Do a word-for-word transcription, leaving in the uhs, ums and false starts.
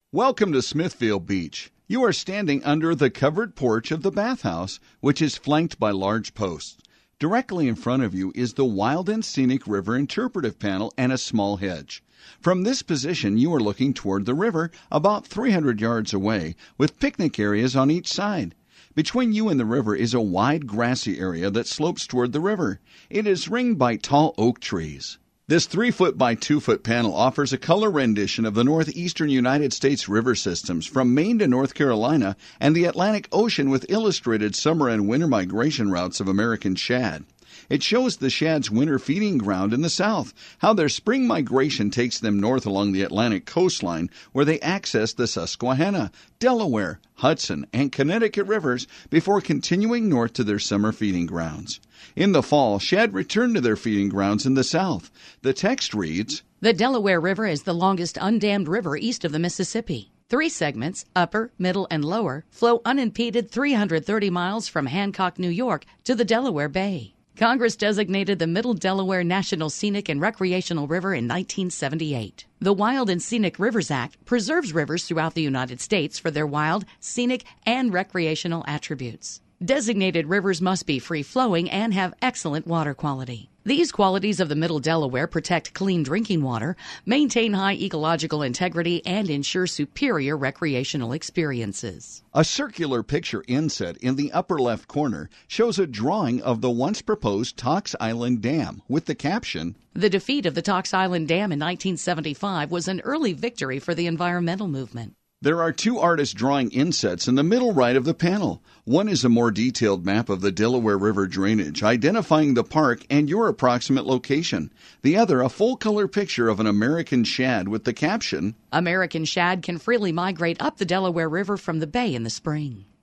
Welcome to Smithfield Beach. You are standing under the covered porch of the bathhouse, which is flanked by large posts. Directly in front of you is the Wild and Scenic River interpretive panel and a small hedge. From this position, you are looking toward the river about three hundred yards away, with picnic areas on each side. Between you and the river is a wide grassy area that slopes toward the river. It is ringed by tall oak trees. This three foot by two foot panel offers a color rendition of the northeastern United States river systems from Maine to North Carolina and the Atlantic Ocean with illustrated summer and winter migration routes of American shad. It shows the shad's winter feeding ground in the south, how their spring migration takes them north along the Atlantic coastline, where they access the Susquehanna, Delaware, Hudson, and Connecticut rivers before continuing north to their summer feeding grounds. In the fall, shad return to their feeding grounds in the south. The text reads, "The Delaware River is the longest undammed river east of the Mississippi. Three segments, upper, middle, and lower, flow unimpeded three hundred thirty miles from Hancock, New York, to the Delaware Bay. Congress designated the Middle Delaware National Scenic and Recreational River in nineteen seventy-eight. The Wild and Scenic Rivers Act preserves rivers throughout the United States for their wild, scenic, and recreational attributes. Designated rivers must be free-flowing and have excellent water quality. These qualities of the Middle Delaware protect clean drinking water, maintain high ecological integrity, and ensure superior recreational experiences." A circular picture inset in the upper left corner shows a drawing of the once proposed Tox Island Dam with the caption, "The defeat of the Tox Island Dam in nineteen seventy-five was an early victory for the environmental movement." There are two artist drawing insets in the middle right of the panel. One is a more detailed map of the Delaware River drainage, identifying the park and your approximate location. The other, a full-color picture of an American shad with the caption, "American shad can freely migrate up the Delaware River from the bay in the spring."